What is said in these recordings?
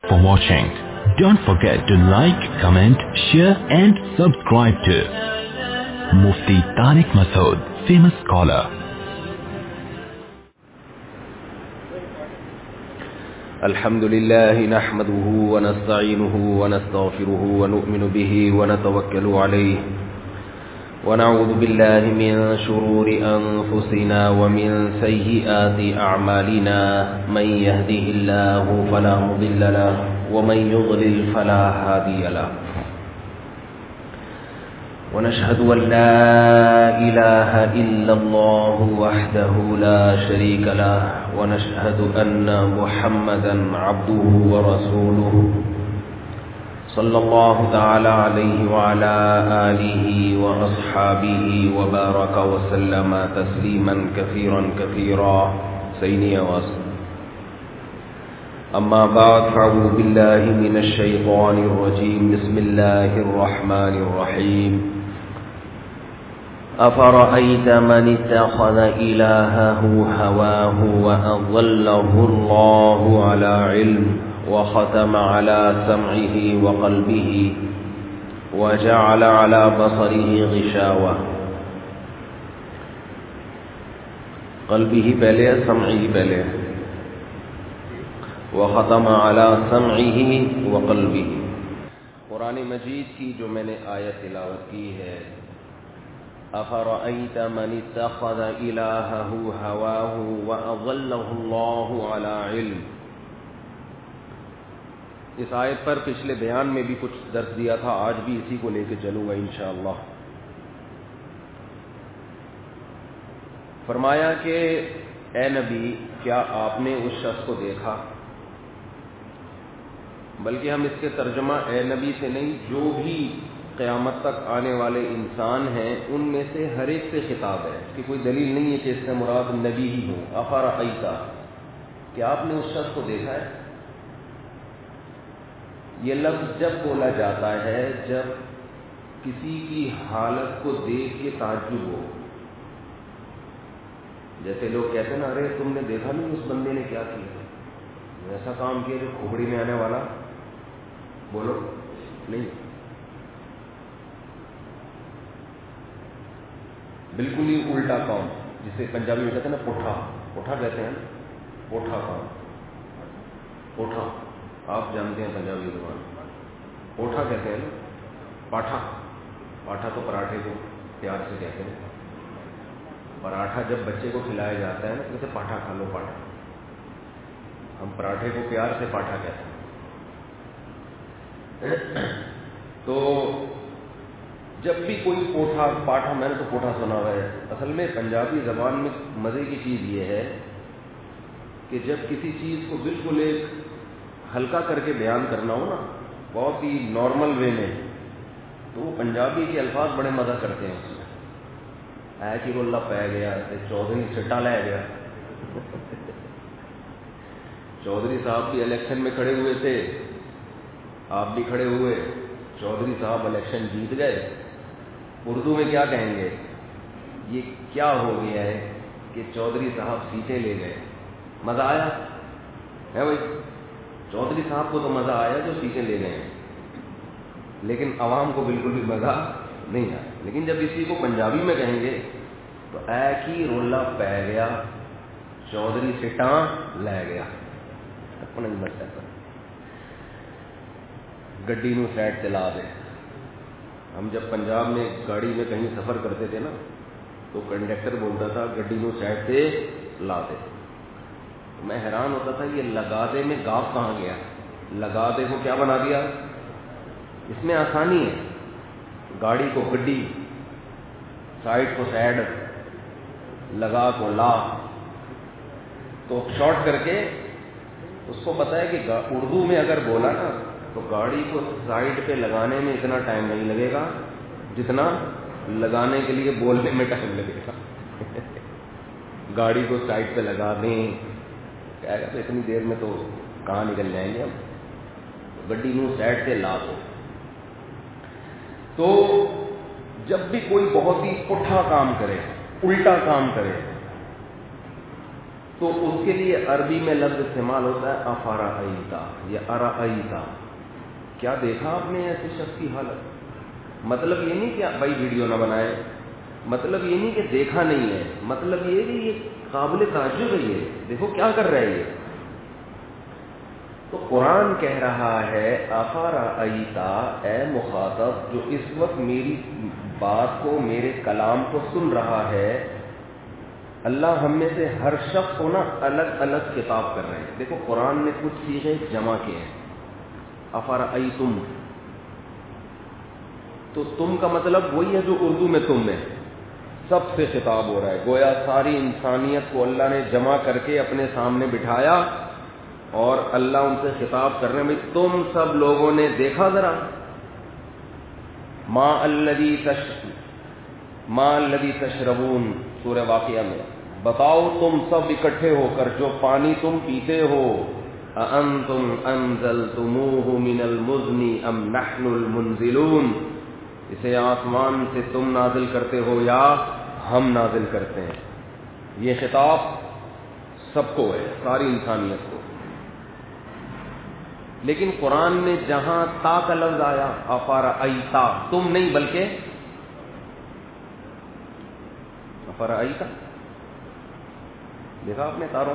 For watching. Don't forget to like, comment, share and subscribe to Mufti Tariq Masood, famous scholar. الحمد لله نحمده ونستعينه ونستغفره ونؤمن به ونتوكل عليه ونعوذ بالله من شرور أنفسنا ومن سيئات أعمالنا من يهده الله فلا مضل له ومن يضلل فلا هادي له ونشهد أن لا إله إلا الله وحده لا شريك له ونشهد أن محمدا عبده ورسوله صلى الله تعالى عليه وعلى آله وأصحابه وبارك وسلم تسليما كثيرا كثيرا سينيا واسم. أما بعد فأعوذ بالله من الشيطان الرجيم. بسم الله الرحمن الرحيم. أفرأيت من اتخذ إلهه هواه وأضله الله على علم وختم على سمعه وقلبه وجعل على بصره غشاوة. قلبه پہلے سمعه پہلے وختم على سمعه وقلبه. قرآن مجید کی جو میں نے آیت تلاوت کی ہے أفرأيت من اتخذ إلهه هواه وأضله الله على علم. اس آیت پر پچھلے بیان میں بھی کچھ درس دیا تھا، آج بھی اسی کو لے کے چلوں گا انشاءاللہ. فرمایا کہ اے نبی کیا آپ نے اس شخص کو دیکھا، بلکہ ہم اس کے ترجمہ اے نبی سے نہیں، جو بھی قیامت تک آنے والے انسان ہیں ان میں سے ہر ایک سے خطاب ہے کہ کوئی دلیل نہیں ہے کہ اس سے مراد نبی ہی ہو. افرأیت کیا آپ نے اس شخص کو دیکھا ہے. یہ لفظ جب بولا جاتا ہے جب کسی کی حالت کو دیکھ کے تعجب ہو. جیسے لوگ کہتے ہیں نا، ارے تم نے دیکھا نہیں اس بندے نے کیا کیا، ایسا کام کیا جو کھوپڑی میں آنے والا. بولو نہیں، بالکل ہی الٹا کام، جسے پنجابی میں کہتے ہیں نا پوٹھا. پوٹھا کہتے ہیں نا، پوٹھا کام. پوٹھا آپ جانتے ہیں پنجابی زبان. پوٹھا کہتے ہیں نا. پاٹھا، پاٹھا تو پراٹھے کو پیار سے کہتے ہیں. پراٹھا جب بچے کو کھلایا جاتا ہے نا جیسے پاٹھا کھا لو، پاٹھا. ہم پراٹھے کو پیار سے پاٹھا کہتے ہیں. تو جب بھی کوئی پوٹھا پاٹھا، میں نے تو پوٹھا سنا ہوا ہے. اصل میں پنجابی زبان میں مزے کی چیز یہ ہے کہ جب کسی چیز کو بالکل ایک ہلکا کر کے بیان کرنا ہو نا، بہت ہی نارمل وے میں، تو وہ پنجابی کے الفاظ بڑے مزہ کرتے ہیں. اس میں ہے کہ رولہ پہ گیا، چودھری سٹا لے گیا. چودھری صاحب بھی الیکشن میں کھڑے ہوئے تھے، آپ بھی کھڑے ہوئے. چودھری صاحب الیکشن جیت گئے. اردو میں کیا کہیں گے، یہ کیا ہو گیا ہے کہ چودھری صاحب سیٹیں لے گئے. مزہ آیا ہے بھائی، چودھری صاحب کو تو مزہ آیا جو سیٹیں لے گئے ہیں، لیکن عوام کو بالکل بھی مزہ نہیں آیا. لیکن جب اسی کو پنجابی میں کہیں گے تو اے کی رولہ پہ گیا، چودھری سٹاں لے گیا. گڈی نو سائڈ سے لا دے. ہم جب پنجاب میں گاڑی میں کہیں سفر کرتے تھے نا تو کنڈکٹر بولتا تھا گڈی نو سائڈ سے لا دے. میں حیران ہوتا تھا یہ لگا دے میں گاف کہاں گیا. لگا دے کو کیا بنا دیا. اس میں آسانی ہے، گاڑی کو گڈی، سائڈ کو سائڈ، لگا کو لا. تو شارٹ کر کے اس کو پتا ہے کہ اردو میں اگر بولا نا تو گاڑی کو سائڈ پہ لگانے میں اتنا ٹائم نہیں لگے گا جتنا لگانے کے لیے بولنے میں ٹائم لگے گا. گاڑی کو سائڈ پہ لگا دیں کہے گا تو اتنی دیر میں تو کہاں نکل جائیں گے ہم. گڈی نو سائڈ سے لا دو. تو جب بھی کوئی بہت ہی پٹھا کام کرے، الٹا کام کرے، تو اس کے لیے عربی میں لفظ استعمال ہوتا ہے افرأیتا یا ارأیتا. کیا دیکھا آپ نے ایسے شخص کی حالت؟ مطلب یہ نہیں کہ بھائی ویڈیو نہ بنائے، مطلب یہ نہیں کہ دیکھا نہیں ہے، مطلب یہ کہ یہ قابل تعجب ہے، یہ دیکھو کیا کر رہے ہیں یہ. تو قرآن کہہ رہا ہے افرأیتا، اے مخاطب جو اس وقت میری بات کو، میرے کلام کو سن رہا ہے. اللہ ہم میں سے ہر شخص کو نا الگ الگ خطاب کر رہے ہیں. دیکھو قرآن نے کچھ صیغے جمع کیے ہیں. افرأیتم، تو تم کا مطلب وہی ہے جو اردو میں تم ہے، سب سے خطاب ہو رہا ہے. گویا ساری انسانیت کو اللہ نے جمع کر کے اپنے سامنے بٹھایا اور اللہ ان سے خطاب کر رہے ہیں، بھائی تم سب لوگوں نے دیکھا ذرا ما الذی تشربون، سورہ واقعہ میں بتاؤ تم سب اکٹھے ہو کر جو پانی تم پیتے ہو، اَأَنتُمْ أَنزَلْتُمُوهُ مِنَ الْمُزْنِ أَمْ نَحْنُ الْمُنزِلُونَ، اسے آسمان سے تم نازل کرتے ہو یا ہم نازل کرتے ہیں. یہ خطاب سب کو ہے، ساری انسانیت کو. لیکن قرآن میں جہاں تا کا لفظ آیا افرأیتا، تم نہیں بلکہ افرأیتا، دیکھا آپ نے تاروں،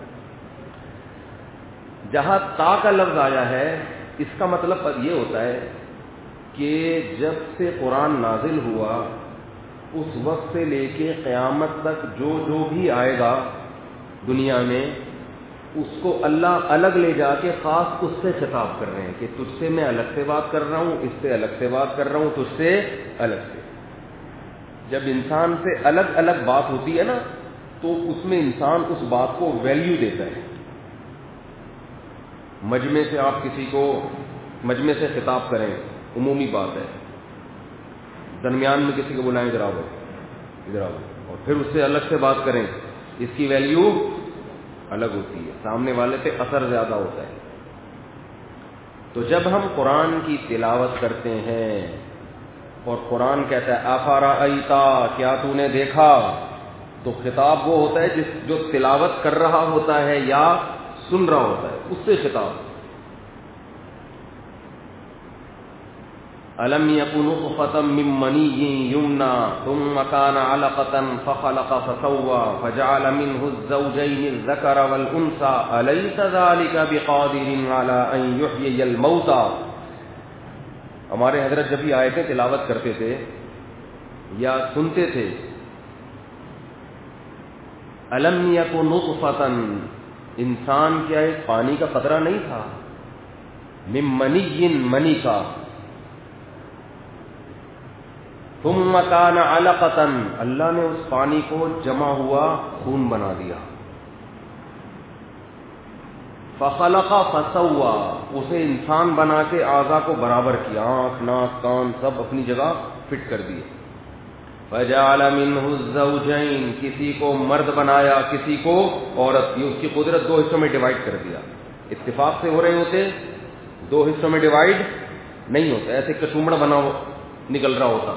جہاں تا کا لفظ آیا ہے اس کا مطلب یہ ہوتا ہے کہ جب سے قرآن نازل ہوا اس وقت سے لے کے قیامت تک جو جو بھی آئے گا دنیا میں، اس کو اللہ الگ لے جا کے خاص اس سے خطاب کر رہے ہیں کہ تجھ سے میں الگ سے بات کر رہا ہوں، اس سے الگ سے بات کر رہا ہوں، تجھ سے الگ سے. جب انسان سے الگ الگ بات ہوتی ہے نا تو اس میں انسان اس بات کو ویلیو دیتا ہے. مجمع سے آپ کسی کو مجمع سے خطاب کریں، عمومی بات ہے. درمیان میں کسی کو بلائیں ادھر آؤ، اور پھر اس سے الگ سے بات کریں، اس کی ویلیو الگ ہوتی ہے، سامنے والے پہ اثر زیادہ ہوتا ہے. تو جب ہم قرآن کی تلاوت کرتے ہیں اور قرآن کہتا ہے افرأیتا، کیا تو نے دیکھا، تو خطاب وہ ہوتا ہے جو تلاوت کر رہا ہوتا ہے یا سن رہا ہوتا ہے، اس سے خطاب. الم یکن نطفۃ من منی یمنی ثم کان علقۃ فخلق فسوى فجعل منه الزوجین الذکر والانثى الیس ذلک بقادر علی ان یحیی الموتى. ہمارے حضرت جب بھی آیتیں تلاوت کرتے تھے یا سنتے تھے، الم یکن نطفۃ، انسان کیا ایک پانی کا قطرہ نہیں تھا، من منی، منی کا، ثم کان علقۃ، اللہ نے اس پانی کو جمع ہوا خون بنا دیا، فخلق فسوى، اسے انسان بنا کے اعضاء کو برابر کیا، آنکھ ناک کان سب اپنی جگہ فٹ کر دیے. فجعل منه الزوجین، کسی کو مرد بنایا کسی کو عورت، یہ اس کی قدرت دو حصوں میں ڈیوائڈ کر دیا. اتفاق سے ہو رہے ہوتے دو حصوں میں ڈیوائڈ نہیں ہوتا، ایسے کچومڑا بنا نکل رہا ہوتا.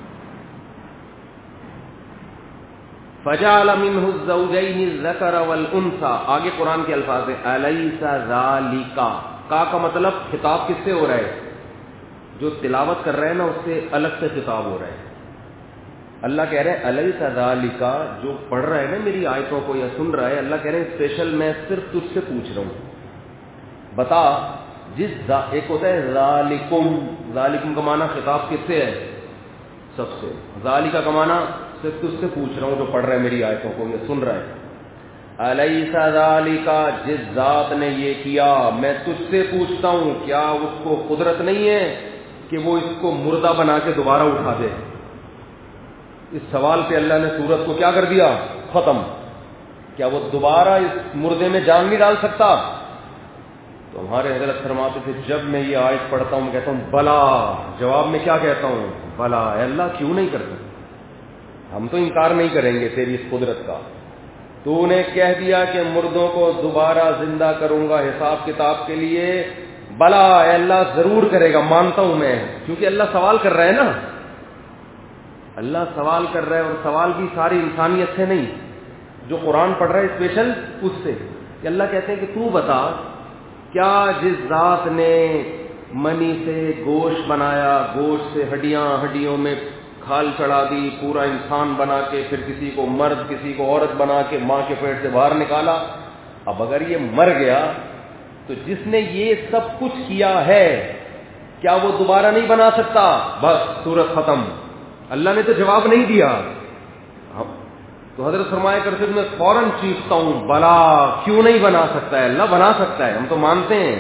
فجعل منه الزوجین الذکر والانثى، آگے قرآن کے الفاظ ہیں الیس ذالک، کا مطلب خطاب کس سے ہو رہا ہے؟ جو تلاوت کر رہے ہیں نا اس سے الگ سے خطاب ہو رہا ہے. اللہ کہہ رہے ہیں الیس ذالک، جو پڑھ رہا ہے نا میری آیتوں کو یا سن رہا ہے، اللہ کہہ رہے ہیں اسپیشل میں صرف تجھ سے پوچھ رہا ہوں، بتا جس ایک ہوتا ہے ذالکم، ذالکم کا معنی خطاب کس سے ہے؟ سب سے. ذالک کا معنی صرف تجھ سے پوچھ رہا ہوں جو پڑھ رہا ہے میری آیتوں کو یا سن رہا ہے. الیس ذالک، جس ذات نے یہ کیا میں تجھ سے پوچھتا ہوں، کیا اس کو قدرت نہیں ہے کہ وہ اس کو مردہ بنا کے دوبارہ اٹھا دے؟ اس سوال پہ اللہ نے سورت کو کیا کر دیا؟ ختم. کیا وہ دوبارہ اس مردے میں جان نہیں ڈال سکتا؟ تو ہمارے حضرت فرماتے تھے جب میں یہ آیت پڑھتا ہوں میں کہتا ہوں بلا، جواب میں کیا کہتا ہوں؟ بلا. اے اللہ کیوں نہیں کرتا؟ ہم تو انکار نہیں کریں گے تیری اس قدرت کا. تو نے کہہ دیا کہ مردوں کو دوبارہ زندہ کروں گا حساب کتاب کے لیے، بلا اے اللہ ضرور کرے گا، مانتا ہوں میں. کیونکہ اللہ سوال کر رہا ہے نا، اللہ سوال کر رہا ہے، اور سوال بھی ساری انسانیت سے نہیں. جو قرآن پڑھ رہا ہے اسپیشل اس سے کہ اللہ کہتے ہیں کہ تو بتا کیا جس ذات نے منی سے گوشت بنایا, گوشت سے ہڈیاں, ہڈیوں میں کھال چڑھا دی, پورا انسان بنا کے پھر کسی کو مرد کسی کو عورت بنا کے ماں کے پیٹ سے باہر نکالا, اب اگر یہ مر گیا تو جس نے یہ سب کچھ کیا ہے کیا وہ دوبارہ نہیں بنا سکتا؟ بس سورت ختم. اللہ نے تو جواب نہیں دیا. تو حضرت فرمایا کرتے میں فوراً چیختا ہوں بلا, کیوں نہیں بنا سکتا ہے؟ اللہ بنا سکتا ہے, ہم تو مانتے ہیں.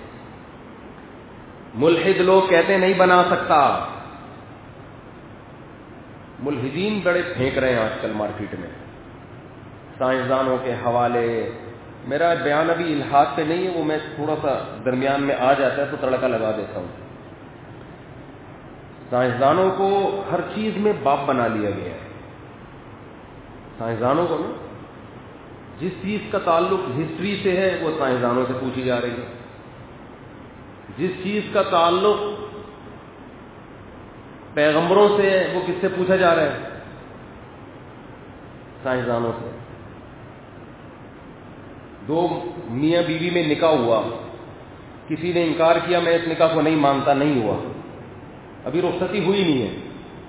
ملحد لوگ کہتے ہیں نہیں بنا سکتا. ملحدین بڑے پھینک رہے ہیں آج کل مارکیٹ میں, سائنسدانوں کے حوالے. میرا بیان ابھی الحاد پہ نہیں ہے, وہ میں تھوڑا سا درمیان میں آ جاتا ہے تو تڑکا لگا دیتا ہوں. سائنسدانوں کو ہر چیز میں باپ بنا لیا گیا ہے. سائنسدانوں کو نا جس چیز کا تعلق ہسٹری سے ہے وہ سائنسدانوں سے پوچھی جا رہی ہے, جس چیز کا تعلق پیغمبروں سے ہے وہ کس سے پوچھا جا رہا ہے؟ سائنسدانوں سے. دو میاں بیوی میں نکاح ہوا, کسی نے انکار کیا میں اس نکاح کو نہیں مانتا, نہیں ہوا, ابھی رخصتی ہوئی نہیں ہے.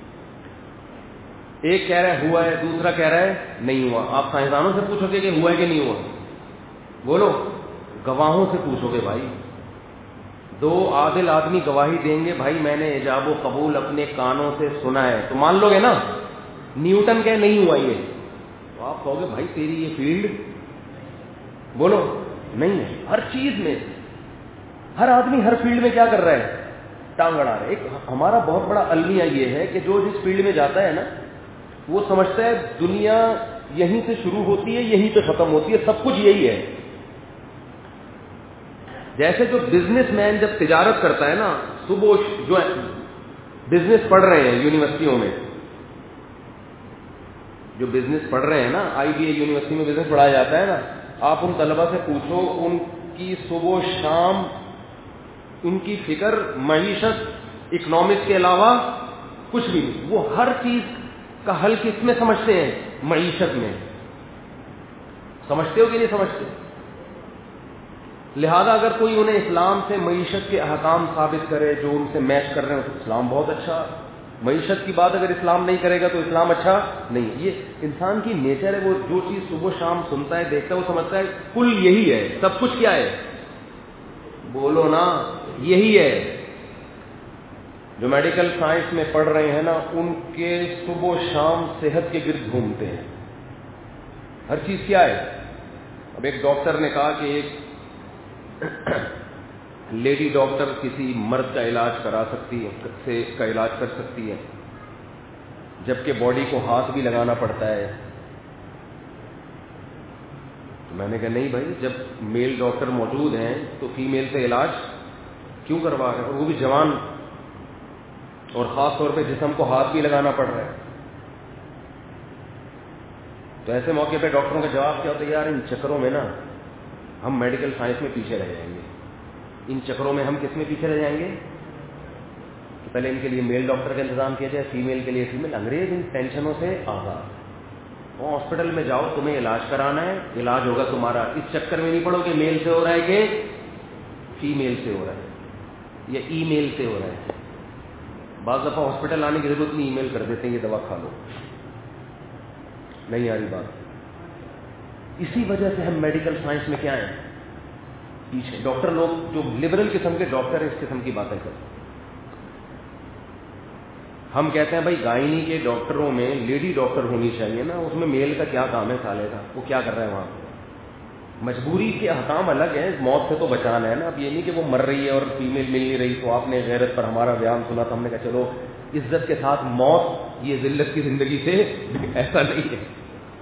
ایک کہہ رہا ہے ہوا ہے, دوسرا کہہ رہا ہے نہیں ہوا. آپ سائنسدانوں سے پوچھو گے کہ ہوا ہے کہ نہیں ہوا؟ بولو. گواہوں سے پوچھو گے بھائی. دو عادل آدمی گواہی دیں گے بھائی میں نے ایجاب و قبول اپنے کانوں سے سنا ہے, تو مان لو گے نا. نیوٹن کہ نہیں ہوا یہ, تو آپ کہو گے بھائی تیری یہ فیلڈ, بولو نہیں ہے. ہر چیز میں ہر آدمی ہر فیلڈ میں کیا کر رہا ہے؟ ٹانگ اڑا رہا ہے. ایک ہمارا بہت بڑا المیہ یہ ہے کہ جو جس فیلڈ میں جاتا ہے نا وہ سمجھتا ہے دنیا یہیں سے شروع ہوتی ہے یہیں پہ ختم ہوتی ہے, سب کچھ یہی ہے. جیسے جو بزنس مین جب تجارت کرتا ہے نا, صبح جو بزنس پڑھ رہے ہیں یونیورسٹیوں میں, جو بزنس پڑھ رہے ہیں نا, آئی بی اے یونیورسٹی میں بزنس پڑھایا جاتا ہے نا, آپ ان طلبہ سے پوچھو ان کی صبح شام ان کی فکر معیشت اکنامکس کے علاوہ کچھ بھی نہیں. وہ ہر چیز کا حل کس میں سمجھتے ہیں؟ معیشت میں. سمجھتے ہو کہ نہیں سمجھتے؟ لہذا اگر کوئی انہیں اسلام سے معیشت کے احکام ثابت کرے جو ان سے میچ کر رہے ہیں تو اسلام بہت اچھا. معیشت کی بات اگر اسلام نہیں کرے گا تو اسلام اچھا نہیں. یہ انسان کی نیچر ہے, وہ جو چیز صبح شام سنتا ہے دیکھتا ہے وہ سمجھتا ہے کل یہی ہے, سب کچھ کیا ہے؟ بولو نا, یہی ہے. جو میڈیکل سائنس میں پڑھ رہے ہیں نا ان کے صبح شام صحت کے گرد گھومتے ہیں. ہر چیز کیا ہے؟ اب ایک ڈاکٹر نے کہا کہ ایک لیڈی ڈاکٹر کسی مرد کا علاج کرا سکتی ہے, کا علاج کر سکتی ہے, جبکہ باڈی کو ہاتھ بھی لگانا پڑتا ہے. تو میں نے کہا نہیں بھائی, جب میل ڈاکٹر موجود ہیں تو فیمیل سے علاج کیوں کروا رہے ہیں, اور وہ بھی جوان, اور خاص طور پہ جسم کو ہاتھ بھی لگانا پڑ رہا ہے. تو ایسے موقع پہ ڈاکٹروں کا جواب کیا ہوتا ہے؟ یار ان چکروں میں نا ہم میڈیکل سائنس میں پیچھے رہ جائیں گے. ان چکروں میں ہم کس میں پیچھے رہ جائیں گے کہ پہلے ان کے لیے میل ڈاکٹر کا انتظام کیا جائے, فیمیل کے لیے فیمیل. انگریز ان ٹینشنوں سے آزاد. ہاسپٹل میں جاؤ, تمہیں علاج کرانا ہے, علاج ہوگا تمہارا. اس چکر میں نہیں پڑو کہ میل سے ہو رہا ہے کہ فیمیل سے ہو رہا ہے یا ای میل سے ہو رہا ہے. بعض دفعہ ہاسپٹل آنے کی ضرورت نہیں, ای میل کر دیتے ہیں یہ دوا کھا لو. نہیں آ رہی بات. اسی وجہ سے ہم میڈیکل سائنس میں کیا ہیں پیچھے. ڈاکٹر لوگ جو لبرل قسم کے ڈاکٹر ہیں اس قسم کی باتیں کرتے ہیں. ہم کہتے ہیں بھائی گائنی کے ڈاکٹروں میں لیڈی ڈاکٹر ہونی چاہیے نا, اس میں میل کا کیا کام ہے سالے کا, وہ کیا کر رہا ہے وہاں پہ. مجبوری کے احکام الگ ہیں, موت سے تو بچانا ہے نا. اب یہ نہیں کہ وہ مر رہی ہے اور فیمیل مل نہیں رہی تو آپ نے غیرت پر ہمارا بیان سنا تو ہم نے کہا چلو عزت کے ساتھ موت یہ ذلت کی زندگی سے, ایسا نہیں ہے.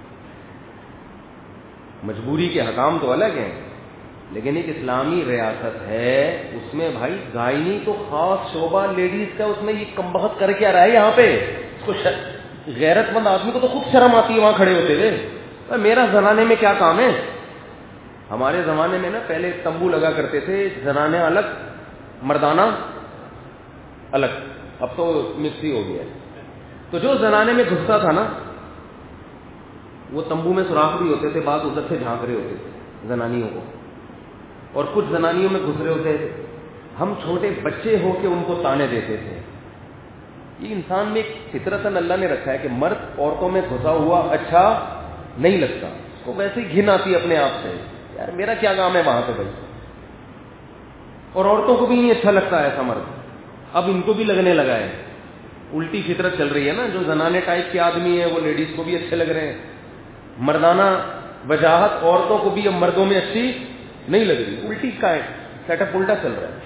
مجبوری کے حکام تو الگ ہیں, لیکن ایک اسلامی ریاست ہے اس میں بھائی گائنی تو خاص شعبہ لیڈیز کا, اس میں یہ کمبخت کر کے آ رہا ہے یہاں پہ. اس کو غیرت مند آدمی کو تو خود شرم آتی ہے وہاں کھڑے ہوتے ہوئے. میرا زنانے میں کیا کام ہے؟ ہمارے زمانے میں نا پہلے تمبو لگا کرتے تھے, زنانے الگ مردانہ الگ, اب تو مکس ہی ہو گیا ہے. تو جو زنانے میں گھستا تھا نا وہ تمبو میں سوراخ بھی ہوتے تھے, بعض ادھر سے جھانک رہے ہوتے تھے زنانیوں کو, اور کچھ زنانیوں میں گھس رہے ہوتے تھے. ہم چھوٹے بچے ہو کے ان کو تانے دیتے تھے. یہ انسان میں ایک فطرتاً اللہ نے رکھا ہے کہ مرد عورتوں میں گھسا ہوا اچھا نہیں لگتا, اس کو ویسے ہی گھن آتی ہے اپنے آپ سے, یار میرا کیا کام ہے وہاں پہ بھائی. اور عورتوں کو بھی نہیں اچھا لگتا ایسا مرد, اب ان کو بھی لگنے لگا ہے. الٹی فطرت چل رہی ہے نا, جو زنانے ٹائپ کے آدمی ہیں وہ لیڈیز کو بھی اچھے لگ رہے ہیں, مردانہ وجاہت عورتوں کو بھی اب مردوں میں اچھی نہیں لگ رہی. الٹی کا سیٹ اپ الٹا چل رہا ہے.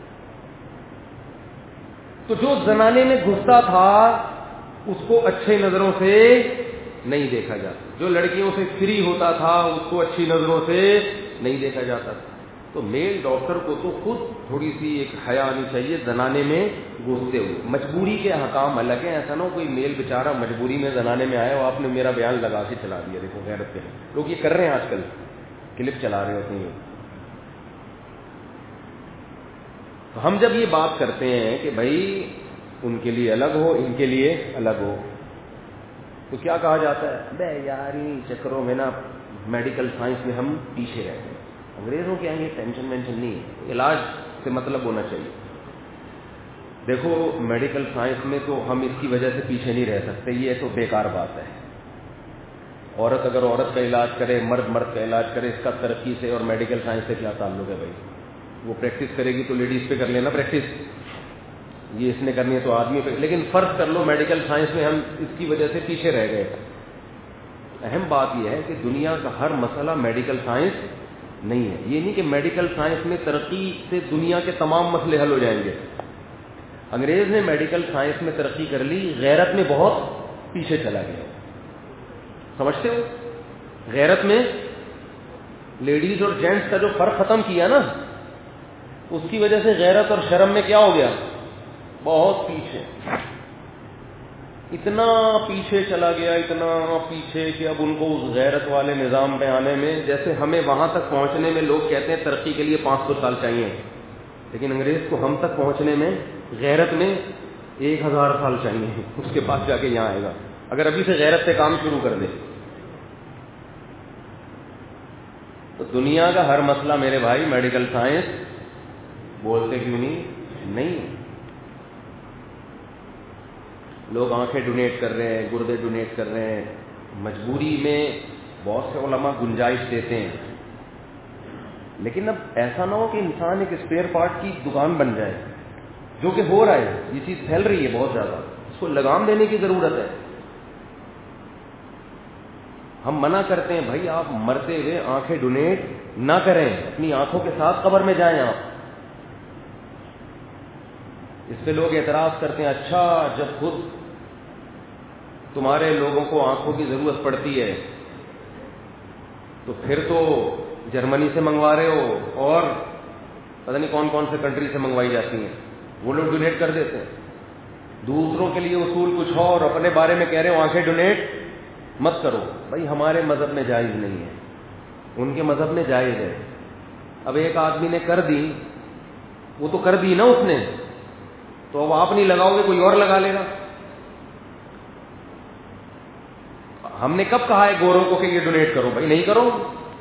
تو جو زنانے میں گھستا تھا اس کو اچھے نظروں سے نہیں دیکھا جاتا, جو لڑکیوں سے فری ہوتا تھا اس کو اچھی نظروں سے نہیں دیکھا جاتا تھا. تو میل ڈاکٹر کو تو خود تھوڑی سی ایک حیا آنی چاہیے زنانے میں گھستے ہوئے. مجبوری کے احکام الگ ہیں, ایسا نہ ہو کوئی میل بیچارہ مجبوری میں زنانے میں آیا اور آپ نے میرا بیان لگا کے چلا دیا. دیکھو غیرت کے لوگ یہ کر رہے ہیں آج کل, کلپ چلا رہے ہوتے ہیں. تو ہم جب یہ بات کرتے ہیں کہ بھائی ان کے لیے الگ ہو ان کے لیے الگ ہو, تو کیا کہا جاتا ہے, بے یار ان چکروں میں نا میڈیکل سائنس میں ہم پیچھے رہتے ہیں. انگریزوں کے آئیں گے ٹینشن وینشن نہیں ہے, علاج سے مطلب ہونا چاہیے. دیکھو میڈیکل سائنس میں تو ہم اس کی وجہ سے پیچھے نہیں رہ سکتے, یہ تو بیکار بات ہے. عورت اگر عورت کا علاج کرے, مرد مرد کا علاج کرے, اس کا ترقی سے اور میڈیکل سائنس سے کیا تعلق ہے بھائی. وہ پریکٹس کرے گی تو لیڈیز پہ کر لینا پریکٹس, یہ اس نے کرنی ہے تو آدمی پہ. لیکن فرض کر لو میڈیکل سائنس میں ہم اس کی وجہ سے پیچھے رہ گئے. اہم بات یہ ہے کہ دنیا کا ہر مسئلہ میڈیکل سائنس نہیں ہے. یہ نہیں کہ میڈیکل سائنس میں ترقی سے دنیا کے تمام مسئلے حل ہو جائیں گے. انگریز نے میڈیکل سائنس میں ترقی کر لی, غیرت میں بہت پیچھے چلا گیا. سمجھتے ہو, غیرت میں لیڈیز اور جینٹس کا جو فرق ختم کیا نا, اس کی وجہ سے غیرت اور شرم میں کیا ہو گیا, بہت پیچھے. اتنا پیچھے چلا گیا, اتنا پیچھے کہ اب ان کو اس غیرت والے نظام پہ آنے میں, جیسے ہمیں وہاں تک پہنچنے میں لوگ کہتے ہیں ترقی کے لیے 500 سال چاہیے, لیکن انگریز کو ہم تک پہنچنے میں غیرت میں 1000 سال چاہیے, اس کے بعد جا کے یہاں آئے گا اگر ابھی سے غیرت سے کام شروع کر دے. تو دنیا کا ہر مسئلہ میرے بھائی میڈیکل سائنس بولتے کیوں نہیں. لوگ آنکھیں ڈونیٹ کر رہے ہیں, گردے ڈونیٹ کر رہے ہیں, مجبوری میں بہت سے علماء گنجائش دیتے ہیں. لیکن اب ایسا نہ ہو کہ انسان ایک اسپیئر پارٹ کی دکان بن جائے, جو کہ ہو رہا ہے. یہ چیز پھیل رہی ہے بہت زیادہ, اس کو لگام دینے کی ضرورت ہے. ہم منع کرتے ہیں بھائی آپ مرتے ہوئے آنکھیں ڈونیٹ نہ کریں, اپنی آنکھوں کے ساتھ قبر میں جائیں آپ. اس پہ لوگ اعتراض کرتے ہیں, اچھا جب خود تمہارے لوگوں کو آنکھوں کی ضرورت پڑتی ہے تو پھر تو جرمنی سے منگوا رہے ہو اور پتہ نہیں کون کون سے کنٹری سے منگوائی جاتی ہیں, وہ لوگ ڈونیٹ کر دیتے ہیں. دوسروں کے لیے اصول کچھ اور, اپنے بارے میں کہہ رہے ہو آنکھیں ڈونیٹ مت کرو. بھائی ہمارے مذہب میں جائز نہیں ہے, ان کے مذہب میں جائز ہے. اب ایک آدمی نے کر دی, وہ تو کر دی نا اس نے, تو اب آپ نہیں لگاؤ گے کوئی اور لگا لے گا. ہم نے کب کہا ہے گوروں کو کہ یہ ڈونیٹ کرو, بھائی نہیں کرو.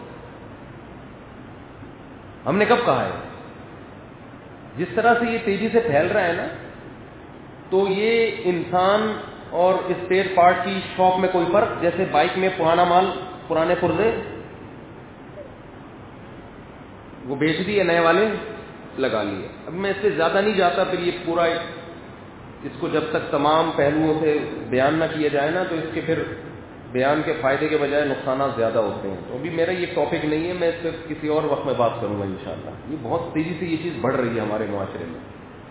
ہم نے کب کہا ہے؟ جس طرح سے یہ تیزی سے پھیل رہا ہے نا, تو یہ انسان اور اسپیئر پارٹ کی شاپ میں کوئی فرق, جیسے بائک میں پرانا مال, پرانے پرزے وہ بیچ دیے, نئے والے لگا لیے. اب میں اس سے زیادہ نہیں جاتا, پھر یہ پورا اس کو جب تک تمام پہلوؤں سے بیان نہ کیا جائے نا, تو اس کے پھر بیان کے فائدے کے بجائے نقصانات زیادہ ہوتے ہیں. تو ابھی میرا یہ ٹاپک نہیں ہے, میں اس پہ کسی اور وقت میں بات کروں گا انشاءاللہ. یہ بہت تیزی سے یہ چیز بڑھ رہی ہے ہمارے معاشرے میں.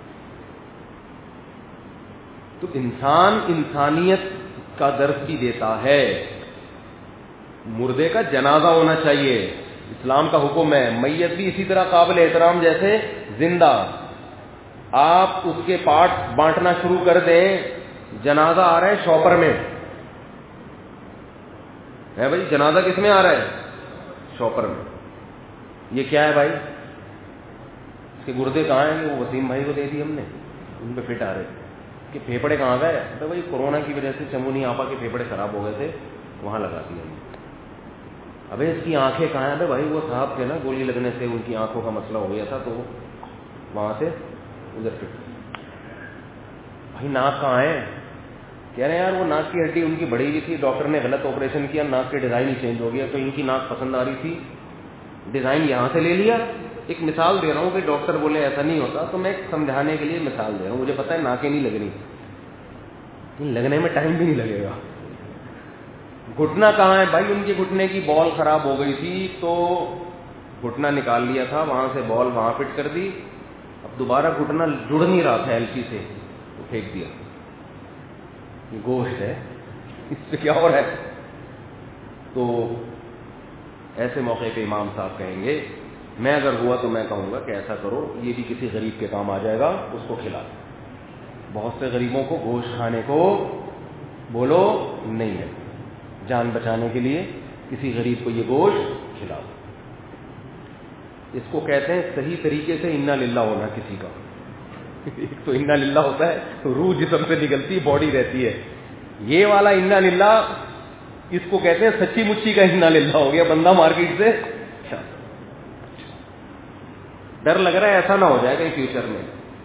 تو انسان انسانیت کا درس بھی دیتا ہے. مردے کا جنازہ ہونا چاہیے, اسلام کا حکم ہے. میت بھی اسی طرح قابل احترام جیسے زندہ. آپ اس کے پارٹ بانٹنا شروع کر دیں, جنازہ آ رہا ہے شاپر میں ہے بھائی, جنازہ کس میں آ رہا ہے؟ شاپر میں. یہ کیا ہے بھائی؟ اس کے گردے کہاں ہیں؟ وہ وسیم بھائی کو دے دی ہم نے, ان پہ فٹ آ رہے کہ پھیپڑے کہاں گئے؟ بھائی کورونا کی وجہ سے چمونی آپا کے پھیپڑے خراب ہو گئے تھے, وہاں لگا دیا. ابے اس کی آنکھیں کہاں ہیں؟ ابے بھائی وہ صاحب تھے نا گولی لگنے سے ان کی آنکھوں کا مسئلہ ہو گیا تھا تو وہاں سے ادھر فٹ. بھائی ناک کہاں ہے؟ کہہ رہے ہیں یار وہ ناک کی ہڈی ان کی بڑی ہوئی تھی, ڈاکٹر نے غلط آپریشن کیا, ناک کے ڈیزائن ہی چینج ہو گیا, تو ان کی ناک پسند آ رہی تھی, ڈیزائن یہاں سے لے لیا. ایک مثال دے رہا ہوں کہ ڈاکٹر بولے ایسا نہیں ہوتا, تو میں سمجھانے کے لیے مثال دے رہا ہوں. مجھے پتا ہے ناکیں نہیں لگ رہی, لگنے میں ٹائم بھی نہیں لگے گا. گھٹنا کہاں ہے؟ بھائی ان کے گھٹنے کی بال خراب ہو گئی تھی تو گھٹنا نکال لیا تھا, وہاں سے بال وہاں فٹ کر دی, اب دوبارہ گھٹنا جڑ نہیں رہا تھا ایلچی سے, تو پھینک دیا. یہ گوشت ہے, اس سے کیا ہو رہا ہے؟ تو ایسے موقع پہ امام صاحب کہیں گے, میں اگر ہوا تو میں کہوں گا کہ ایسا کرو, یہ بھی کسی غریب کے کام آ جائے گا, اس کو کھلا. بہت سے غریبوں کو گوشت کھانے کو بولو نہیں ہے, جان بچانے کے لیے کسی غریب کو یہ گوشت کھلاؤ. اس کو کہتے ہیں صحیح طریقے سے انا للہ ہونا کسی کا. ایک تو انا للہ ہوتا ہے, روح جسم سے نکلتی ہے, باڈی رہتی ہے. یہ والا انا للہ اس کو کہتے ہیں سچی مچی کا انا للہ ہو گیا, بندہ مارکیٹ سے ڈر لگ رہا ہے ایسا نہ ہو جائے گا فیوچر میں.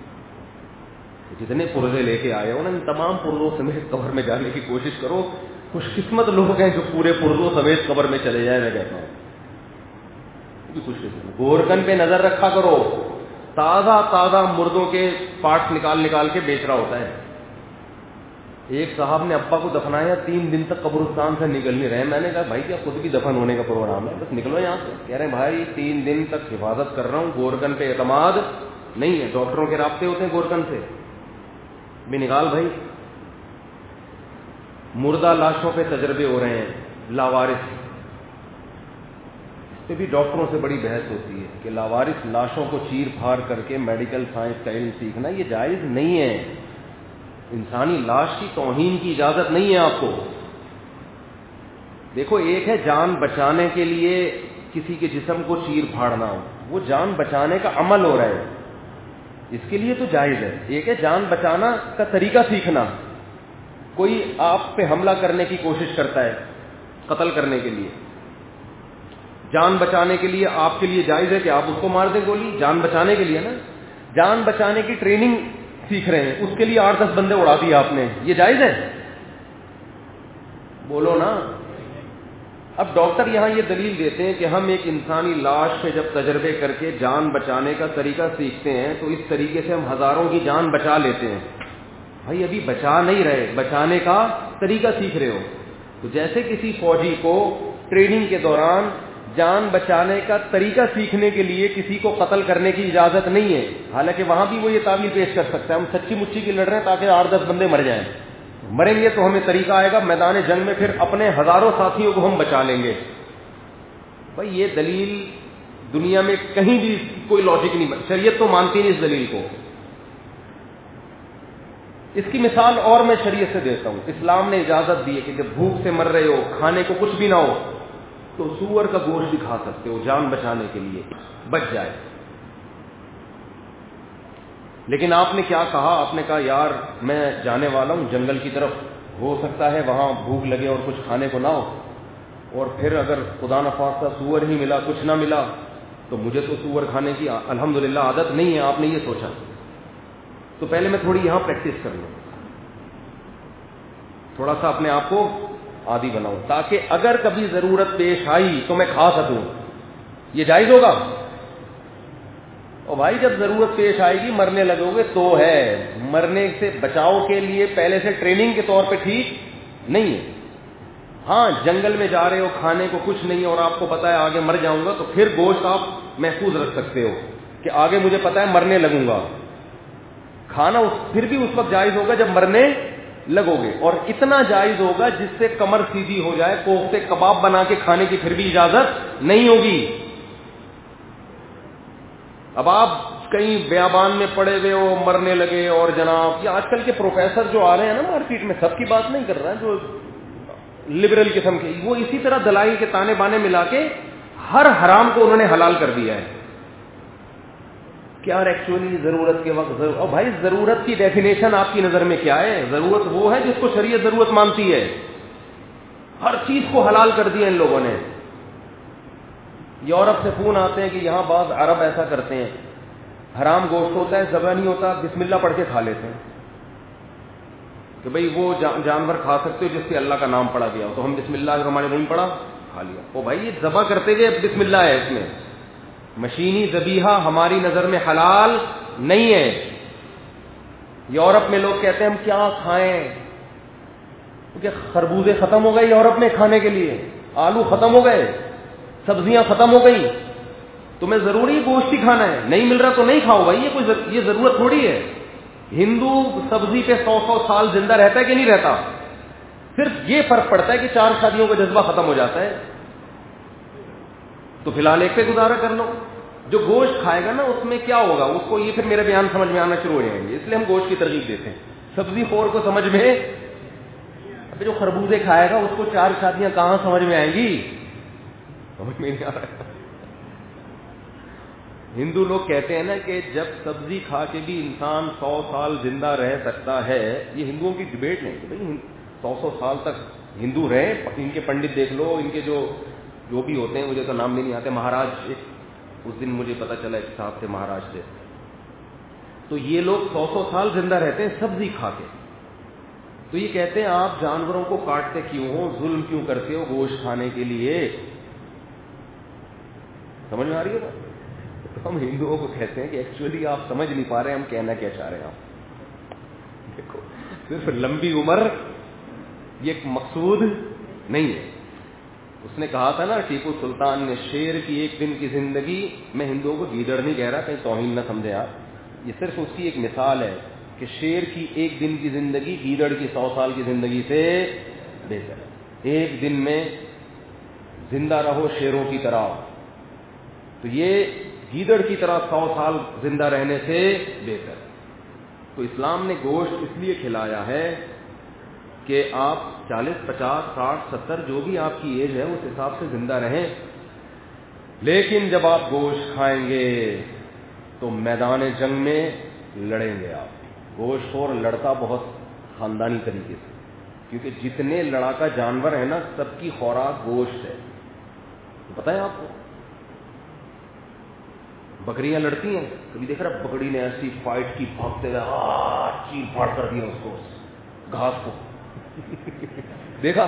جتنے پرزے لے کے آئے ہو نا, ان تمام پرزوں سمیت قبر میں جانے کی کوشش کرو. خوش قسمت لوگ ہیں جو پورے پرزوں سمیت قبر میں چلے جائیں. میں کہتا ہوں خوش قسمت. گورکن پہ نظر رکھا کرو, تازہ تازہ مردوں کے پارٹس نکال کے بیچ رہا ہوتا ہے. ایک صاحب نے ابا کو دفنایا, 3 دن تک قبرستان سے نکل نہیں رہے. میں نے کہا بھائی کیا خود بھی دفن ہونے کا پروگرام ہے, بس نکلو یہاں سے. کہہ رہے ہیں بھائی 3 دن تک حفاظت کر رہا ہوں, گورکن پہ اعتماد نہیں ہے. ڈاکٹروں کے رابطے ہوتے ہیں گورکن سے بھی. نکال بھائی. مردہ لاشوں پہ تجربے ہو رہے ہیں, لاوارث. اس پہ بھی ڈاکٹروں سے بڑی بحث ہوتی ہے کہ لاوارث لاشوں کو چیر پھاڑ کر کے میڈیکل سائنس کا علم سیکھنا یہ جائز نہیں ہے. انسانی لاش کی توہین کی اجازت نہیں ہے آپ کو. دیکھو ایک ہے جان بچانے کے لیے کسی کے جسم کو چیر پھاڑنا, وہ جان بچانے کا عمل ہو رہا ہے, اس کے لیے تو جائز ہے. ایک ہے جان بچانا کا طریقہ سیکھنا. کوئی آپ پہ حملہ کرنے کی کوشش کرتا ہے قتل کرنے کے لیے, جان بچانے کے لیے آپ کے لیے جائز ہے کہ آپ اس کو مار دیں گولی, جان بچانے کے لیے نا. جان بچانے کی ٹریننگ سیکھ رہے ہیں, اس کے لیے 8-10 بندے اڑا دیے آپ نے, یہ جائز ہے؟ بولو نا. اب ڈاکٹر یہاں یہ دلیل دیتے ہیں کہ ہم ایک انسانی لاش پہ جب تجربے کر کے جان بچانے کا طریقہ سیکھتے ہیں تو اس طریقے سے ہم ہزاروں کی جان بچا لیتے ہیں. بھائی ابھی بچا نہیں رہے, بچانے کا طریقہ سیکھ رہے ہو. تو جیسے کسی فوجی کو ٹریننگ کے دوران جان بچانے کا طریقہ سیکھنے کے لیے کسی کو قتل کرنے کی اجازت نہیں ہے, حالانکہ وہاں بھی وہ یہ تعویل پیش کر سکتا ہے ہم سچی مچی کی لڑ رہے ہیں تاکہ 8-10 بندے مر جائیں. مریں گے تو ہمیں طریقہ آئے گا میدان جنگ میں, پھر اپنے ہزاروں ساتھیوں کو ہم بچا لیں گے. بھائی یہ دلیل دنیا میں کہیں بھی کوئی لاجک نہیں, شریعت تو مانتی نہیں اس دلیل کو. اس کی مثال اور میں شریعت سے دیتا ہوں. اسلام نے اجازت دی ہے کہ جب بھوک سے مر رہے ہو, کھانے کو کچھ بھی نہ ہو, تو سور کا گوشت بھی کھا سکتے ہو جان بچانے کے لیے, بچ جائے. لیکن آپ نے کیا کہا؟ آپ نے کہا یار میں جانے والا ہوں جنگل کی طرف, ہو سکتا ہے وہاں بھوک لگے اور کچھ کھانے کو نہ ہو, اور پھر اگر خدا نخواستہ سور ہی ملا, کچھ نہ ملا, تو مجھے تو سور کھانے کی الحمدللہ عادت نہیں ہے. آپ نے یہ سوچا تو پہلے میں تھوڑی یہاں پریکٹس کر لوں, تھوڑا سا اپنے آپ کو عادی بناؤں, تاکہ اگر کبھی ضرورت پیش آئی تو میں کھا سکوں. یہ جائز ہوگا؟ اور بھائی جب ضرورت پیش آئے گی مرنے لگو گے تو ہے, مرنے سے بچاؤ کے لیے پہلے سے ٹریننگ کے طور پہ ٹھیک نہیں ہے. ہاں جنگل میں جا رہے ہو, کھانے کو کچھ نہیں اور آپ کو پتا ہے آگے مر جاؤں گا, تو پھر گوشت آپ محفوظ رکھ سکتے ہو کہ آگے مجھے پتا ہے مرنے لگوں گا. کھانا پھر بھی اس وقت جائز ہوگا جب مرنے لگو گے, اور اتنا جائز ہوگا جس سے کمر سیدھی ہو جائے. کوفتے کباب بنا کے کھانے کی پھر بھی اجازت نہیں ہوگی. اب آپ کہیں بیابان میں پڑے ہوئے ہو, مرنے لگے, اور جناب یہ آج کل کے پروفیسر جو آ رہے ہیں نا مارکیٹ میں, سب کی بات نہیں کر رہا ہے, جو لبرل قسم کے, وہ اسی طرح دلائل کے تانے بانے ملا کے ہر حرام کو انہوں نے حلال کر دیا ہے. کیا ایکچولی ضرورت کے وقت اور بھائی ضرورت کی ڈیفینیشن آپ کی نظر میں کیا ہے؟ ضرورت وہ ہے جس کو شریعت ضرورت مانتی ہے. ہر چیز کو حلال کر دیا ان لوگوں نے. یورپ سے فون آتے ہیں کہ یہاں بعض عرب ایسا کرتے ہیں, حرام گوشت ہوتا ہے, ذبح نہیں ہوتا, بسم اللہ پڑھ کے کھا لیتے ہیں کہ بھئی وہ جانور کھا سکتے ہو جس پہ اللہ کا نام پڑا گیا ہو, تو ہم بسم اللہ الرحمن الرحیم پڑھا کھا لیا. او بھائی یہ ذبح کرتے ہوئے بسم اللہ ہے اس میں. مشینی ذبیحہ ہماری نظر میں حلال نہیں ہے. یورپ میں لوگ کہتے ہیں ہم کیا کھائیں, کیونکہ خربوزے ختم ہو گئے یورپ میں کھانے کے لیے, آلو ختم ہو گئے, سبزیاں ختم ہو گئی, تمہیں ضروری گوشت ہی کھانا ہے, نہیں مل رہا تو نہیں کھاؤ بھائی, یہ ضرورت تھوڑی ہے. ہندو سبزی پہ 100 سال زندہ رہتا ہے کہ نہیں رہتا, صرف یہ فرق پڑتا ہے کہ 4 شادیوں کا جذبہ ختم ہو جاتا ہے. تو فی الحال ایک پہ گزارا کر لو. جو گوشت کھائے گا نا اس میں کیا ہوگا, اس کو یہ پھر میرے بیان سمجھ میں آنا شروع ہو جائیں گے, اس لیے ہم گوشت کی ترغیب دیتے ہیں. سبزی خور کو سمجھ میں, ابھی جو خربوزے کھائے گا اس کو 4 شادیاں کہاں سمجھ میں آئیں گی, سمجھ میں نہیں آ رہا. ہندو لوگ کہتے ہیں نا کہ جب سبزی کھا کے بھی انسان 100 سال زندہ رہ سکتا ہے, یہ ہندوؤں کی ڈبیٹ نہیں کہ بھائی 100 سال تک ہندو رہے. ان کے پنڈت دیکھ لو, ان کے جو بھی ہوتے ہیں, مجھے تو نام بھی نہیں آتے. مہاراج, اس دن مجھے پتا چلا ایک صاحب تھے مہاراج سے, تو یہ لوگ 100 سال زندہ رہتے ہیں سبزی کھا کے. تو یہ کہتے ہیں آپ جانوروں کو کاٹتے کیوں ہو, ظلم کیوں کرتے ہو گوشت کھانے کے لیے. سمجھ میں آ رہی ہے بات؟ ہم ہندوؤں کو کہتے ہیں کہ ایکچولی آپ سمجھ نہیں پا رہے ہم کہنا کیا چاہ رہے ہیں. آپ دیکھو, صرف لمبی عمر یہ ایک مقصود نہیں ہے. اس نے کہا تھا نا ٹیپو سلطان نے, شیر کی 1 دن کی زندگی, میں ہندوؤں کو گیدڑ نہیں کہہ رہا, کہیں توہین نہ سمجھے آپ, یہ صرف اس کی ایک مثال ہے کہ شیر کی 1 دن کی زندگی گیدڑ کی 100 سال کی زندگی سے بہتر ہے. 1 دن میں زندہ رہو شیروں کی طرح, تو یہ گیدڑ کی طرح 100 سال زندہ رہنے سے بہتر. تو اسلام نے گوشت اس لیے کھلایا ہے کہ آپ 40, 50, 60, 70 جو بھی آپ کی ایج ہے اس حساب سے زندہ رہیں. لیکن جب آپ گوشت کھائیں گے تو میدان جنگ میں لڑیں گے آپ. گوشت خور لڑتا بہت خاندانی طریقے سے, کیونکہ جتنے لڑاکا جانور ہیں نا سب کی خوراک گوشت ہے. پتہ ہے آپ کو, بکریاں لڑتی ہیں, کبھی دیکھ رہا بکری نے ایسی فائٹ کی, بھاگتے ہوئے چیر پھاڑ کر دیا اس کو, گھاس کو دیکھا.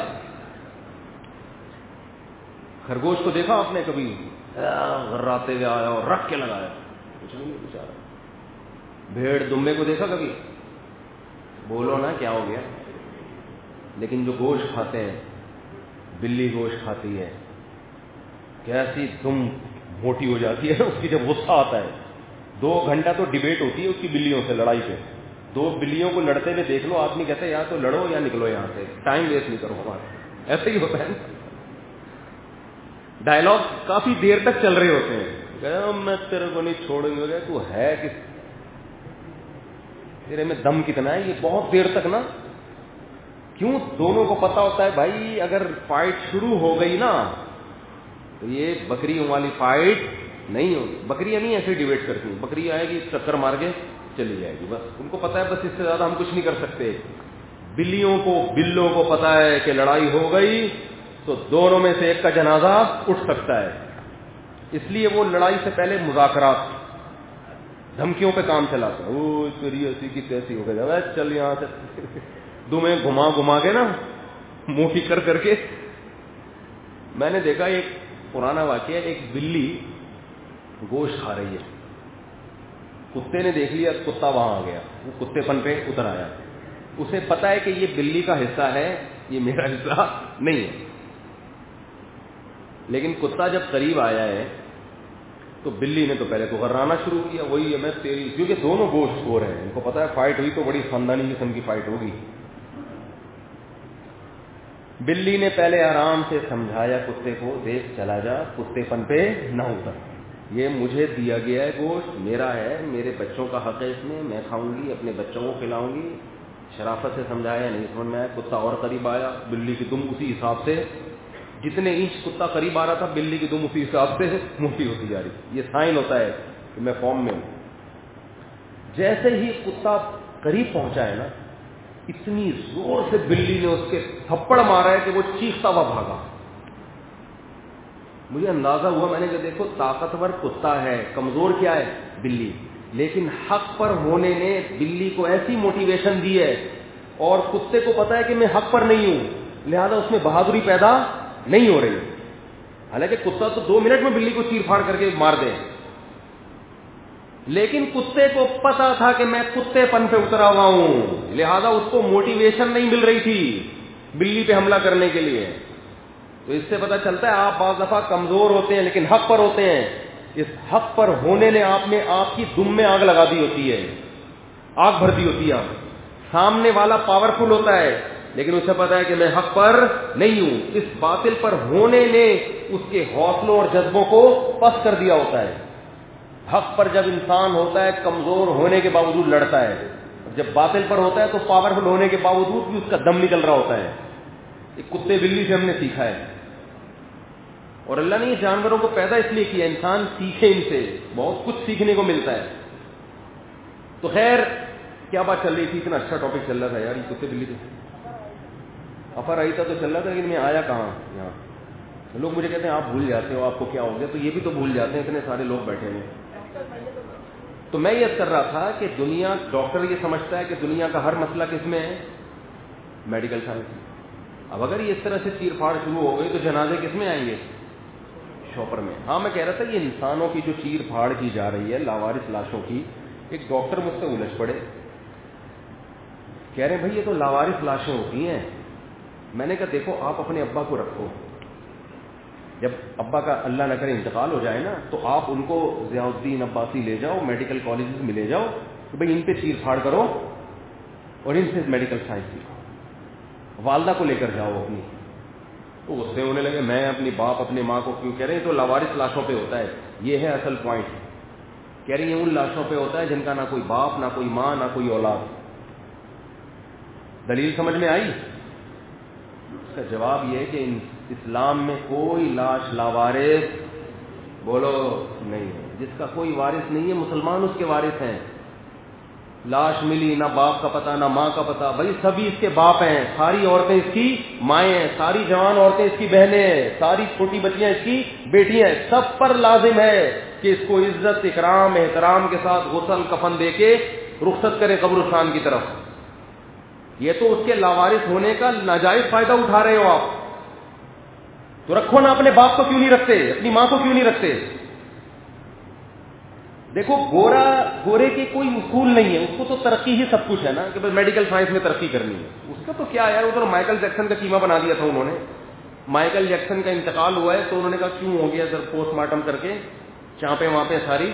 خرگوش کو دیکھا آپ نے کبھی غراتے ہوئے آیا اور رکھ کے لگایا, کچھ نہیں بیچارہ. بھیڑ دمبے کو دیکھا کبھی, بولو نا کیا ہو گیا. لیکن جو گوشت کھاتے ہیں, بلی گوشت کھاتی ہے, کیسی دم موٹی ہو جاتی ہے اس کی جب غصہ آتا ہے. 2 گھنٹہ تو ڈیبیٹ ہوتی ہے اس کی بلیوں سے, لڑائی پہ. 2 بلیوں کو لڑتے ہوئے دیکھ لو, آدمی کہتا ہے یا تو لڑو یا نکلو یہاں سے, ٹائم ویسٹ نہیں کرو ہمارا. ایسے ہی ہوتا ہے, ڈائلاگ کافی دیر تک چل رہے ہوتے ہیں. میں تیرے کو نہیں چھوڑوں گا, تو ہے کس, تیرے میں دم کتنا ہے, یہ بہت دیر تک نا. کیوں؟ دونوں کو پتا ہوتا ہے بھائی اگر فائٹ شروع ہو گئی نا تو یہ بکریوں والی فائٹ نہیں ہوگی. بکریاں نہیں ایسے ڈیبیٹ کرتی, بکری آئے گی چکر مار کے چلی جائے گی, بس ان کو پتا ہے بس اس سے زیادہ ہم کچھ نہیں کر سکتے. بلوں کو پتا ہے کہ لڑائی ہو گئی تو دونوں میں سے ایک کا جنازہ اٹھ سکتا ہے, اس لیے وہ لڑائی سے پہلے مذاکرات, دھمکیوں پہ کام چلاتے ہیں. او تیری ایسی کی تیسی ہو گئی, چل یہاں سے دمیں گھما کے نا موٹی کر کے. میں نے دیکھا ایک پرانا واقعہ, ایک بلی گوشت کھا رہی ہے, کتے نے دیکھ لیا, کتا وہاں آ گیا, وہ کتے پن پہ اتر آیا. اسے پتا ہے کہ یہ بلی کا حصہ ہے, یہ میرا حصہ نہیں ہے. لیکن کتا جب قریب آیا ہے تو بلی نے تو پہلے تو غرانا شروع کیا, وہی ہے میں تیری, کیونکہ دونوں گوشت خور ہیں, ان کو پتا ہے فائٹ ہوئی تو بڑی خاندانی قسم کی فائٹ ہوگی. بلی نے پہلے آرام سے سمجھایا کتے کو, دیکھ چلا جا, کتے پن پہ نہ اتر, یہ مجھے دیا گیا ہے گوشت, میرا ہے, میرے بچوں کا حق ہے اس میں کھاؤں گی, اپنے بچوں کو کھلاؤں گی. شرافت سے سمجھایا, نہیں سمجھ میں آیا. کتا اور قریب آیا, بلی کی دم اسی حساب سے, جتنے انچ کتا قریب آ رہا تھا بلی کی دم اسی حساب سے موٹی ہوتی جا رہی. یہ سائن ہوتا ہے کہ میں فارم میں ہوں. جیسے ہی کتا قریب پہنچا ہے نا اتنی زور سے بلی نے اس کے تھپڑ مارا ہے کہ وہ چیختا ہوا بھاگا. مجھے اندازہ ہوا, میں نے کہا دیکھو طاقتور کتا ہے, کمزور کیا ہے بلی, لیکن حق پر ہونے نے بلی کو ایسی موٹیویشن دی ہے, اور کتے کو پتا ہے کہ میں حق پر نہیں ہوں, لہذا اس میں بہادری پیدا نہیں ہو رہی. حالانکہ کتا تو 2 منٹ میں بلی کو چیر پھاڑ کر کے مار دے, لیکن کتے کو پتا تھا کہ میں کتے پن پہ اترا ہوا ہوں, لہذا اس کو موٹیویشن نہیں مل رہی تھی بلی پہ حملہ کرنے کے لیے. تو اس سے پتا چلتا ہے آپ بعض دفعہ کمزور ہوتے ہیں لیکن حق پر ہوتے ہیں. اس حق پر ہونے نے آپ کی دم میں آگ لگا دی ہوتی ہے, آگ بھر دی ہوتی ہے. سامنے والا پاورفل ہوتا ہے لیکن اسے پتا ہے کہ میں حق پر نہیں ہوں. اس باطل پر ہونے نے اس کے حوصلوں اور جذبوں کو پست کر دیا ہوتا ہے. حق پر جب انسان ہوتا ہے کمزور ہونے کے باوجود لڑتا ہے, جب باطل پر ہوتا ہے تو پاورفل ہونے کے باوجود بھی اس کا دم نکل رہا ہوتا ہے. ایک کتے بلی سے ہم نے سیکھا ہے, اور اللہ نے یہ جانوروں کو پیدا اس لیے کیا انسان سیکھے, ان سے بہت کچھ سیکھنے کو ملتا ہے. تو خیر کیا بات چل رہی تھی, اتنا اچھا ٹاپک چل رہا تھا یار, یہ کتے بلی سے افر آئی تھا تو چل رہا تھا, لیکن میں آیا کہاں یہاں. لوگ مجھے کہتے ہیں آپ بھول جاتے ہو, آپ کو کیا ہو گیا, تو یہ بھی تو بھول جاتے ہیں, اتنے سارے لوگ بیٹھے ہیں. تو میں یہ کر رہا تھا کہ دنیا, ڈاکٹر یہ سمجھتا ہے کہ دنیا کا ہر مسئلہ کس میں ہے, میڈیکل سائنس. اب اگر یہ اس طرح سے چیر پھاڑ شروع ہو گئی تو جنازے کس میں آئیں گے, شوپر میں. ہاں میں کہہ رہا تھا یہ انسانوں کی جو چیر پھاڑ کی جا رہی ہے لاوارث لاشوں کی, ایک ڈاکٹر مجھ سے الجھ پڑے, کہہ رہے ہیں بھائی یہ تو لاوارث لاشیں ہوتی ہیں. میں نے کہا دیکھو آپ اپنے ابا کو رکھو, جب ابا کا اللہ نہ کرے انتقال ہو جائے نا تو آپ ان کو ضیاء الدین عباسی لے جاؤ, میڈیکل کالجز میں لے جاؤ کہ بھائی ان پہ چیر پھاڑ کرو اور ان سے میڈیکل سائنس سیکھو. والدہ کو لے کر جاؤ اپنی. تو اس سے ہونے لگے میں اپنی باپ اپنے ماں کو کیوں, کہہ رہے ہیں تو لاوارث لاشوں پہ ہوتا ہے. یہ ہے اصل پوائنٹ. کہہ رہی ہیں ان لاشوں پہ ہوتا ہے جن کا نہ کوئی باپ نہ کوئی ماں نہ کوئی اولاد. دلیل سمجھ میں آئی؟ اس کا جواب یہ ہے کہ اسلام میں کوئی لاش لاوارث بولو نہیں ہے. جس کا کوئی وارث نہیں ہے مسلمان اس کے وارث ہیں. لاش ملی, نہ باپ کا پتہ نہ ماں کا پتہ, بھائی سبھی اس کے باپ ہیں, ساری عورتیں اس کی مائیں ہیں, ساری جوان عورتیں اس کی بہنیں ہیں, ساری چھوٹی بچیاں اس کی بیٹیاں ہیں. سب پر لازم ہے کہ اس کو عزت اکرام احترام کے ساتھ غسل کفن دے کے رخصت کرے قبرستان کی طرف. یہ تو اس کے لاوارث ہونے کا ناجائز فائدہ اٹھا رہے ہو آپ. تو رکھو نا, اپنے باپ کو کیوں نہیں رکھتے, اپنی ماں کو کیوں نہیں رکھتے. دیکھو گورے کی کوئی اصول نہیں ہے, اس کو تو ترقی ہی سب کچھ ہے نا, کہ میڈیکل سائنس میں ترقی کرنی ہے. اس کا تو کیا یار, وہ تو مائیکل جیکسن کا قیمہ بنا دیا تھا انہوں نے. مائیکل جیکسن کا انتقال ہوا ہے تو انہوں نے کہا کیوں ہو گیا, سر پوسٹ مارٹم کر کے چانپے وہاں پہ ساری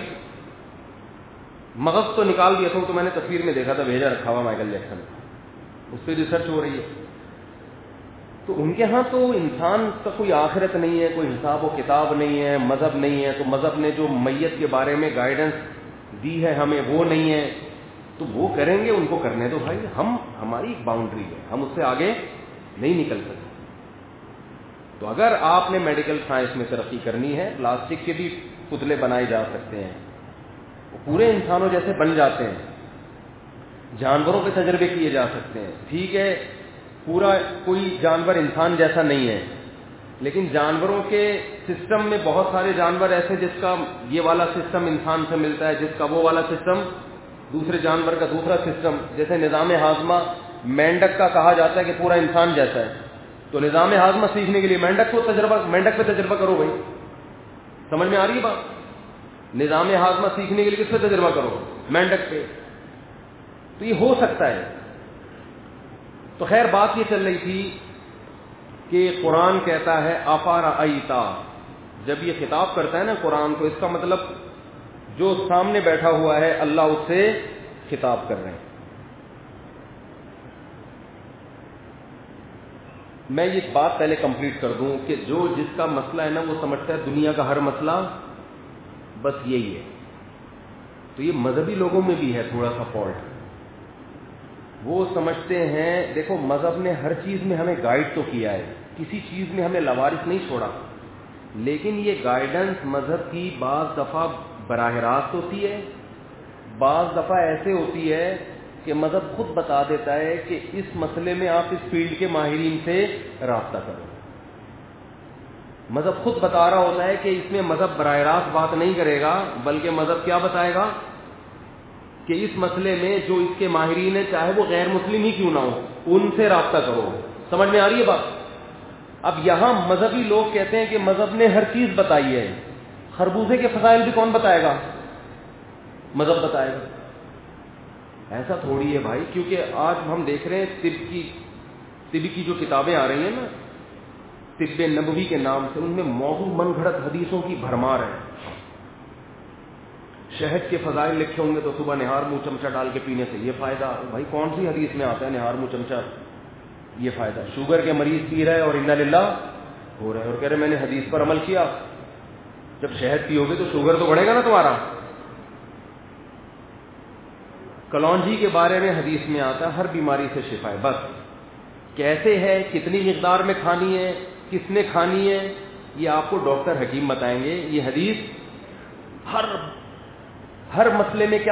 مغز تو نکال دیا تھا. تو میں نے تصویر میں دیکھا تھا بھیجا رکھا ہوا مائیکل جیکسن, اس پہ ریسرچ ہو رہی ہے. تو ان کے ہاں تو انسان کا کوئی آخرت نہیں ہے, کوئی حساب و کتاب نہیں ہے, مذہب نہیں ہے. تو مذہب نے جو میت کے بارے میں گائیڈنس دی ہے ہمیں وہ نہیں ہے, تو وہ کریں گے, ان کو کرنے دو بھائی. ہماری ایک باؤنڈری ہے, ہم اس سے آگے نہیں نکل سکتے. تو اگر آپ نے میڈیکل سائنس میں ترقی کرنی ہے, پلاسٹک کے بھی پتلے بنائے جا سکتے ہیں, وہ پورے انسانوں جیسے بن جاتے ہیں. جانوروں پہ تجربے کیے جا سکتے ہیں, ٹھیک ہے پورا کوئی جانور انسان جیسا نہیں ہے, لیکن جانوروں کے سسٹم میں بہت سارے جانور ایسے جس کا یہ والا سسٹم انسان سے ملتا ہے, جس کا وہ والا سسٹم دوسرے جانور کا دوسرا سسٹم. جیسے نظام ہاضمہ مینڈک کا کہا جاتا ہے کہ پورا انسان جیسا ہے, تو نظام ہاضمہ سیکھنے کے لیے مینڈک پہ تجربہ کرو بھائی. سمجھ میں آ رہی ہے بات؟ نظام ہاضمہ سیکھنے کے لیے کس پہ تجربہ کرو, مینڈک پہ. تو یہ ہو سکتا ہے. تو خیر بات یہ چل رہی تھی کہ قرآن کہتا ہے افرأیتا, جب یہ خطاب کرتا ہے نا قرآن کو, اس کا مطلب جو سامنے بیٹھا ہوا ہے اللہ اس سے خطاب کر رہے ہیں. میں یہ بات پہلے کمپلیٹ کر دوں کہ جو جس کا مسئلہ ہے نا وہ سمجھتا ہے دنیا کا ہر مسئلہ بس یہی ہے. تو یہ مذہبی لوگوں میں بھی ہے تھوڑا سا فالٹ. وہ سمجھتے ہیں دیکھو مذہب نے ہر چیز میں ہمیں گائیڈ تو کیا ہے, کسی چیز میں ہمیں لاوارث نہیں چھوڑا, لیکن یہ گائیڈنس مذہب کی بعض دفعہ براہ راست ہوتی ہے, بعض دفعہ ایسے ہوتی ہے کہ مذہب خود بتا دیتا ہے کہ اس مسئلے میں آپ اس فیلڈ کے ماہرین سے رابطہ کرو. مذہب خود بتا رہا ہوتا ہے کہ اس میں مذہب براہ راست بات نہیں کرے گا, بلکہ مذہب کیا بتائے گا کہ اس مسئلے میں جو اس کے ماہرین ہیں, چاہے وہ غیر مسلم ہی کیوں نہ ہو, ان سے رابطہ کرو. سمجھ میں آ رہی ہے بات؟ اب یہاں مذہبی لوگ کہتے ہیں کہ مذہب نے ہر چیز بتائی ہے, خربوزے کے فضائل بھی کون بتائے گا؟ مذہب بتائے گا. ایسا تھوڑی ہے بھائی, کیونکہ آج ہم دیکھ رہے ہیں طب کی جو کتابیں آ رہی ہیں نا, طب نبوی کے نام سے, ان میں موضوع من گھڑت حدیثوں کی بھرمار ہے. شہد کے فضائل لکھے ہوں گے تو صبح نہار منہ چمچہ ڈال کے پینے سے یہ فائدہ. بھائی کون سی حدیث میں آتا ہے نہار منہ چمچہ یہ فائدہ؟ شوگر کے مریض پی رہے اور انا للہ ہو رہے اور کہہ رہے میں نے حدیث پر عمل کیا. جب شہد پیو گے تو شوگر تو بڑھے گا نا تمہارا. کلونجی کے بارے میں حدیث میں آتا ہے ہر بیماری سے شفا ہے, بس کیسے ہے, کتنی مقدار میں کھانی ہے, کس نے کھانی ہے, یہ آپ کو ڈاکٹر حکیم بتائیں گے. یہ حدیث ہر مسئلے میں کیا